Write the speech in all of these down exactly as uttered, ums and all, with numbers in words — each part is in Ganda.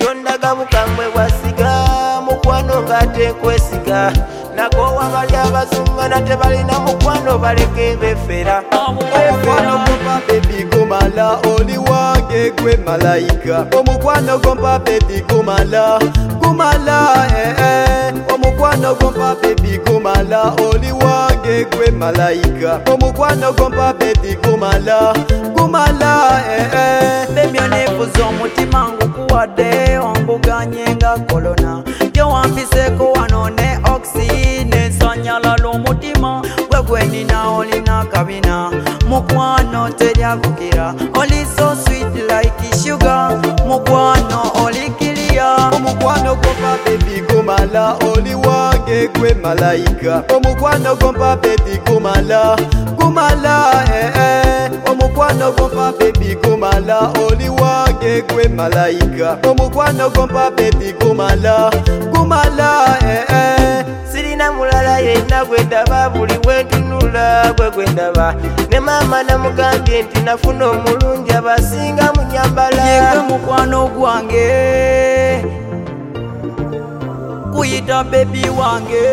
Katonda gabukambwe wasiga mukwano ngate kwesiga nako wabali abazungana tebalina mukwano baleke befera omukwano gompa baby gumala oli wange gwe malayika omukwano gompa baby gumala gumala eh eh omukwano gompa baby gumala oli wange gwe malayika omukwano gompa baby gumala gumala eh eh baby onefuza omutima ngukuwadde ombuganye nga kolona gyewampiseko wano ne oxy nesanyalala omutima gwe gwenina olina kabina mukwano teryakukira oli so sweet like sugar mukwano oli kiriya omukwano gompa baby gumala oli wange gwe malayika omukwano gompa baby gumala gumala eh eh omukwano gompa baby gumala oli wange gwe malayika omukwano gompa baby gumala gumala eh eh sirina mulala yenna gwendaba buli wentunula gwe gwendaba ne maama namugambye nti nafuna omulungi abasinga munyambala yegwe mukwano gwange kuyita bebi wange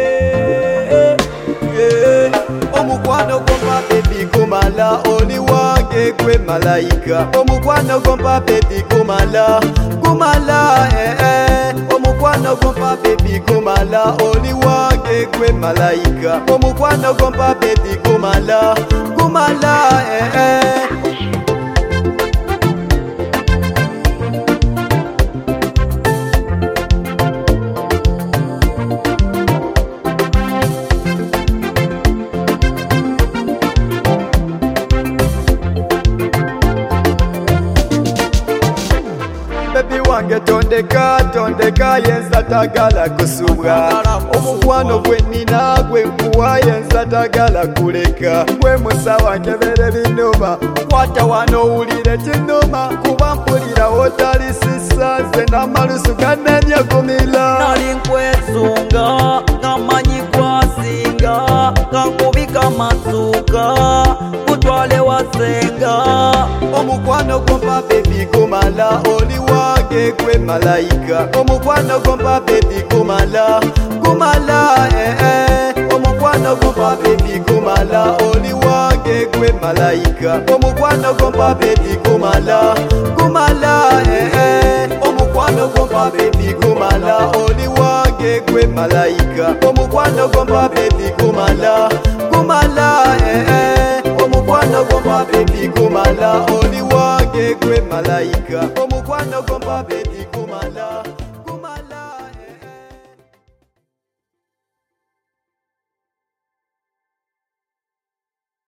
yeah. omukwano gompa baby gumala oli wange gwe malayika omukwano gompa baby gumala gumala eh eh omukwano gompa baby gumala oli wange gwe malayika omukwano gompa baby gumala gumala eh eh baby wange tondeka tondeka yenza tagala kusubwa omukwano gwe nina gwe nkuwa yenza tagala kuleka gwe musawa nkebere binuma kwata wano owulire kinuma kuba mpulira wotali sisa nze n'amalusu gannenyegumira nali nkwesunga ngamanyi kwasinga kankubika masuka kutwale wasenga omukwano gompa baby gumala oli wange gwe malayika omukwano gompa baby gumala gumala eh eh omukwano gompa baby gumala oli wange gwe malayika omukwano gompa baby gumala gumala eh eh omukwano gompa baby gumala oli wange gwe malayika omukwano gompa baby gumala gumala eh eh omukwano gompa baby gumala oli wange gwe malayika omukwano gompa baby gumala